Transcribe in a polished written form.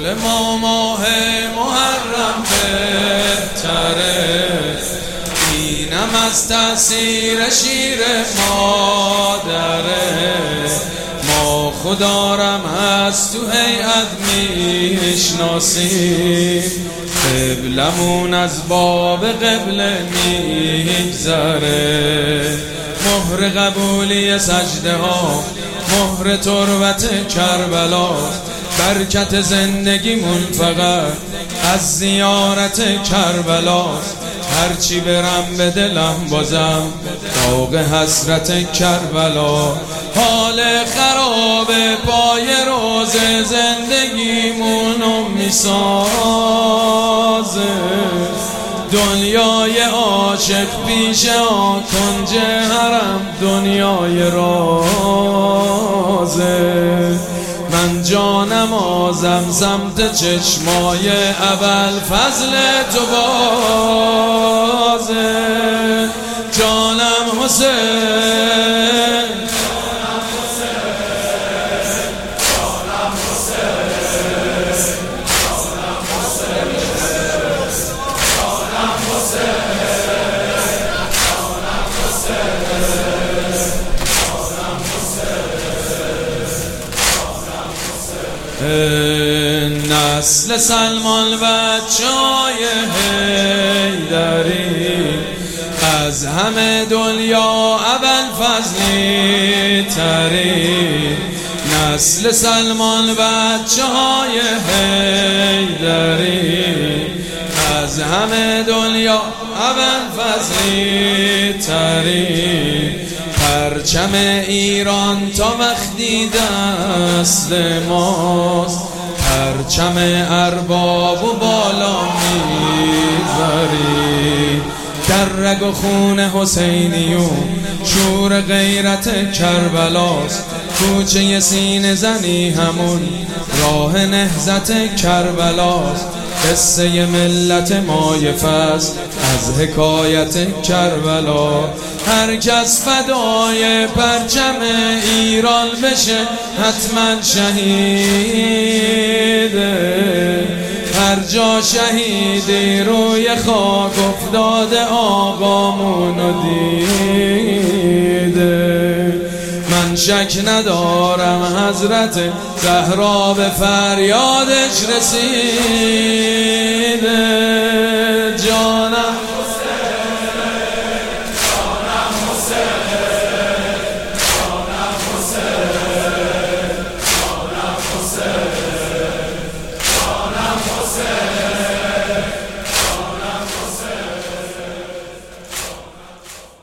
ما ماه محرم بهتره، اینم از تأثیر شیر مادره. ما خدارم هست تو هیئت میشناسیم، قبلمون از باب قبله میگذره. مهر قبولی سجده ها، مهر تربت کربلا، برکت زندگیمون فقط از زیارت کربلاست. هرچی برم به دلم بازم داغ حسرت کربلا. حال خراب پای روز زندگیمونو میسازه، دنیای عاشق پیش کنج حرم دنیای رازه. من جانمازم سمت چشمای اول فضل تو بازه. جانم حسین، نسل سلمان بچه‌های حیدری، از همه دنیا ابوالفضلی تری. نسل سلمان بچه‌های حیدری، از همه دنیا ابوالفضلی تری. پرچم ایران تا وقتی دست ماست، پرچم ارباب و بالا میبری. در رگ و خون حسینیون شور غیرت کربلاست، کوچه سینه زنی همون راه نهضت کربلاست. قصه ملت مای فصل از حکایت کربلا. هر کس فدای پرچم ایران بشه حتما شهیده. هر جا شهیدی روی خاک افتاده آقامونو دیده. من شک ندارم حضرت زهرا به فریادش رسیده. جانم